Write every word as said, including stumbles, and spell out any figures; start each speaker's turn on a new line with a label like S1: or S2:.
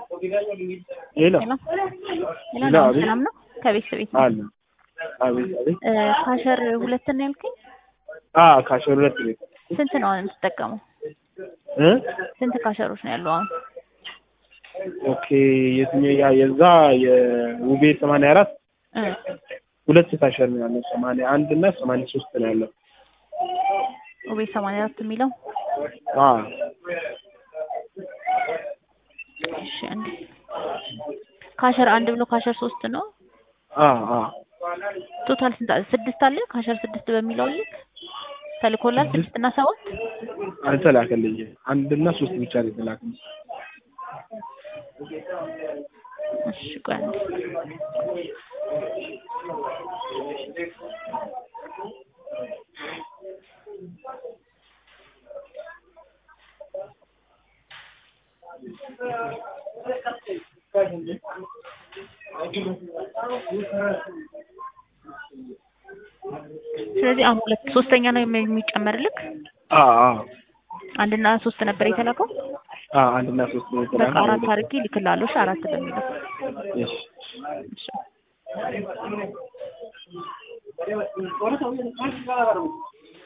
S1: ሄሎ
S2: ሄሎ ሰላም ነው ከቤት ቤት ነው
S1: አለ አቤት አቤት
S2: ካሸር ሁለት ነው ያልከኝ
S1: አ ካሸር ሁለት ቤት
S2: ስንት ነው የምትጠቀመው
S1: እ
S2: ስንት ካሸሮች ነው ያለው አሁን
S1: ኦኬ የትኛው ያ የዛ የውቤ ሰማንያ አራት
S2: እ
S1: ሁለት ካሸር ነው ያለው ሰማንያ አንድ እና ሰማንያ ሶስት ነው ያለው
S2: ውቤ ሰማንያ አራት የሚለው
S1: አ
S2: እሺ አንዴ ካሸር አንድ ብሎ ካሸር ሶስት ነው
S1: አ አ
S2: ቶታል ስንት ስድስት አለ ካሸር ስድስት በሚለው ልክ ተልኮላል ስድስት እና ሰባት
S1: አልተላከልኝ አንድ እና ሶስት ብቻ ነው የተላከልኝ
S2: እሺ ቆይ ስለዚህ አሁን ሁለት ሶስተኛ ነው የሚጨመርልክ
S1: አ አ
S2: አንድና ሶስት ነበር የተላከው
S1: አ አንድና ሶስት ነው የተላከው
S2: በቃ አራት አድርጌ ልክላለሁ እሺ አራት በሚለው
S1: እሺ
S2: እሺ